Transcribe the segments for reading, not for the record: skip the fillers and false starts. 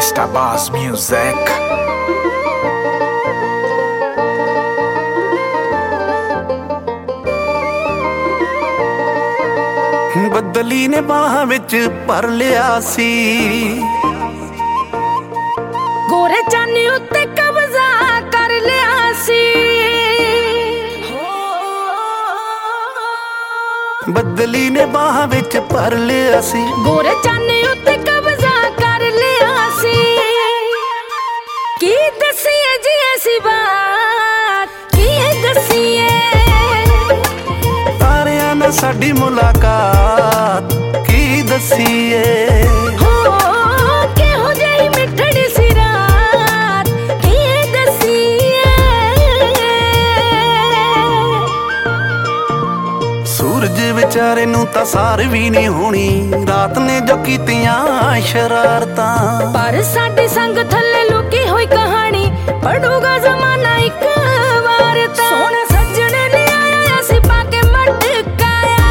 Stabas Music. बदली ने बाहां विच भर लिया सी, गोरे चानी उत्ते कब्जा कर लिया सी। बदली ने बाहां विच भर लिया सी, गोरे चानी उत्ते कब्जा कर लिया सी। की दसीए जी ऐसी बात, की दसीए तारियां नाल साडी मुलाकात, की दसीए किहो जही मिठड़ी सी रात, की दसीए। सूरज विचारे नूं तां सार भी नहीं होनी, रात ने जो कीतियां शरारतां। पर साडी संग थल्ले लुकी होई कहानी, पढ़ूगा जमाना एक बार तां। सोहणे सज्जणे ने आया सी पाके मटकाया,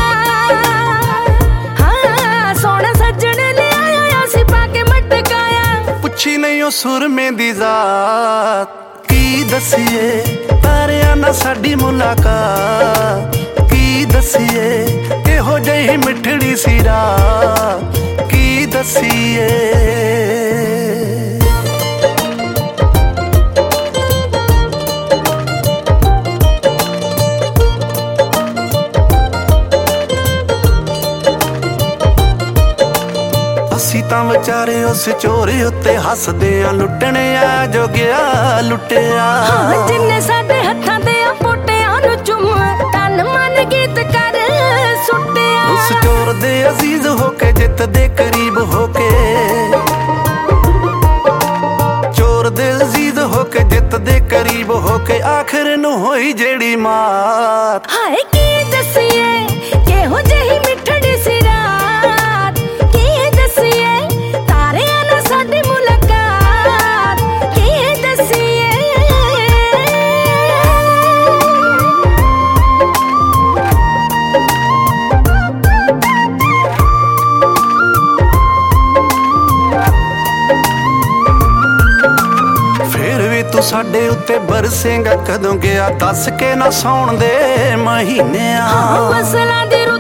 हाँ सोहणे सज्जणे ने आया सी पाके मटकाया। पुछी नहीं ओ सुरमे दी जात, की दसीए तारियां नाल साडी मुलाकात, की दसीए किहो जही मिठड़ी सी रात, की दसीए। ਅਸੀਂ ਤਾਂ ਵਿਚਾਰੇ ਉਸ ਚੋਰੇ ਉੱਤੇ ਹੱਸਦੇ ਆ, ਲੁੱਟਣੇ ਆ ਜੋ ਗਿਆ ਲੁੱਟਿਆ। ਹਾਂ ਜਿੰਨੇ ਸਾਡੇ ਹੱਥਾਂ ਤੇ ਆ ਪੋਟਿਆਂ ਨੂੰ ਚੁੰਮ, ਤਨ ਮਨ ਗੀਤ ਕਰ ਸੁੱਟਿਆ। ਉਸ ਚੋਰ ਦੇ ਅਜ਼ੀਜ਼ ਹੋ ਕੇ ਜਿੱਤ ਦੇ ਕਰੀਬ ਹੋ ਕੇ, ਚੋਰ ਦੇ ਅਜ਼ੀਜ਼ ਹੋ ਕੇ ਜਿੱਤ ਦੇ ਕਰੀਬ ਹੋ ਕੇ, ਆਖਰ ਨੂੰ ਹੋਈ ਜਿਹੜੀ ਮਾਤ। ਹਾਏ ਕੀ ਦਸੀਏ ਕਿਹੋ ਜਿਹੀ ਮਿੱਠੜੀ ਸੀ ਰਾਤ, ਕੀ ਦਸੀਏ ਤਾਰਿਆਂ ਨਾਲ ਸਾਡੀ ਮੁਲਾਕਾਤ, ਕੀ ਦਸੀਏ। ਫੇਰ ਵੀ ਤੂੰ ਸਾਡੇ ਉੱਤੇ ਬਰਸੇਂਗਾ ਕਦੋਂ ਗਿਆ, ਦੱਸ ਕੇ ਨਾ ਸੌਣ ਦੇ ਮਹੀਨਿਆਂ। ਫਸਲਾਂ ਦੀ